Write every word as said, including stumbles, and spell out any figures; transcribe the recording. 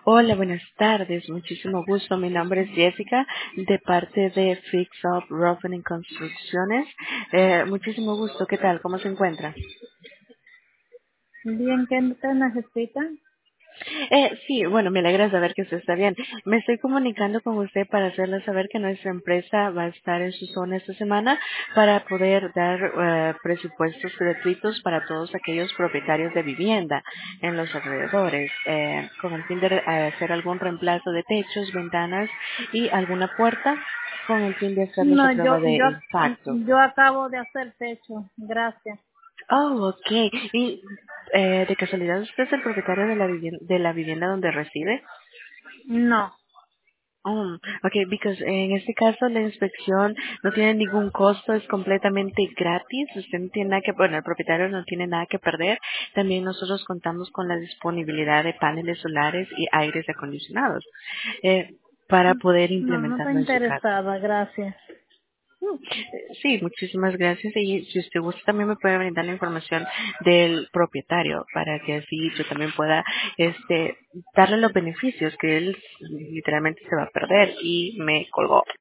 Hola, buenas tardes. Muchísimo gusto. Mi nombre es Jessica, de parte de Fix Up Roofing y Construcciones. Eh, muchísimo gusto. ¿Qué tal? ¿Cómo se encuentra? Bien, ¿qué te necesitan? Eh, sí, bueno, me alegra saber que usted está bien. Me estoy comunicando con usted para hacerle saber que nuestra empresa va a estar en su zona esta semana para poder dar eh, presupuestos gratuitos para todos aquellos propietarios de vivienda en los alrededores, eh, con el fin de re- hacer algún reemplazo de techos, ventanas y alguna puerta con el fin de hacerles a No, prueba yo, de impacto. yo, yo acabo de hacer techo. Gracias. Oh, ok. Y eh, de casualidad, ¿usted es el propietario de la vivienda, de la vivienda donde reside? No, Oh, okay, because en este caso la inspección no tiene ningún costo, es completamente gratis. Usted no tiene nada que, bueno, el propietario no tiene nada que perder. También nosotros contamos con la disponibilidad de paneles solares y aires acondicionados eh, para poder no, no estoy implementarlo en su casa. interesada. Gracias. Mm, eh, Sí, muchísimas gracias. Y si usted gusta, también me puede brindar la información del propietario para que así yo también pueda este darle los beneficios que él literalmente se va a perder y me colgó.